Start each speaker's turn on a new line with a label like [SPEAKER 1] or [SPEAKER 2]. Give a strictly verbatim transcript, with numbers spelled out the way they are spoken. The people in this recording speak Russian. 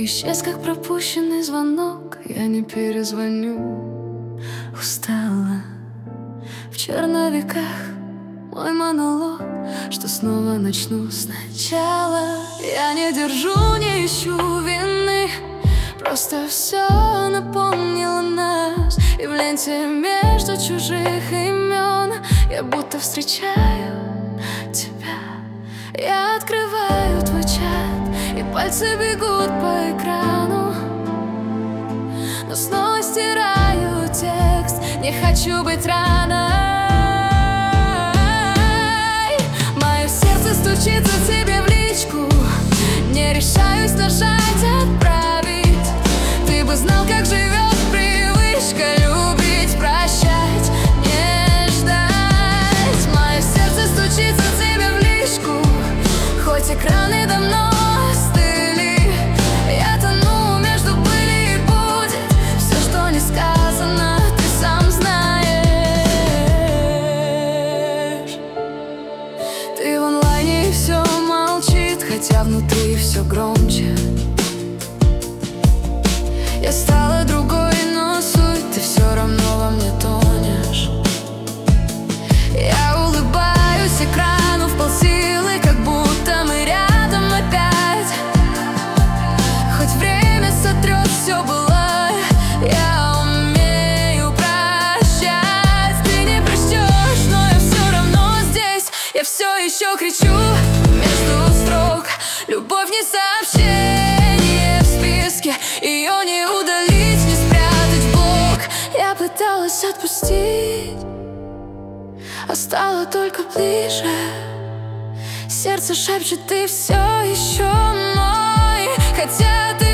[SPEAKER 1] Исчез, как пропущенный звонок. Я не перезвоню. Устала в черновиках мой монолог, что снова начну сначала. Я не держу, не ищу вины, просто все напомнило нас. И в ленте между чужих имен я будто встречаю тебя. Я открываю твой чат, и пальцы бегут по экрану, но снова стираю текст. Не хочу быть раной. Мое сердце стучится тебе в личку, не решаюсь нажать отправить. Ты бы знал, как живет привычка любить, прощать, не ждать. Мое сердце стучится тебе в личку, хоть экраны давно остыли. Я тону между были и будет. Все, что не сказано, ты сам знаешь. Ты в онлайне и все молчит, хотя внутри все громче. Я стала другой, но суть ты все равно во мне тонешь. Я улыбаюсь экрану в полсилы, как будто мы рядом опять. Хоть время сотрет все былое, я умею прощать. Ты не прощешь, но я все равно здесь. Я все еще кричу между строк. Любовь не сообщение в списке, ее не удалить, не спрятать в блок. Я пыталась отпустить, а стало только ближе. Сердце шепчет, ты все еще мой, хотя ты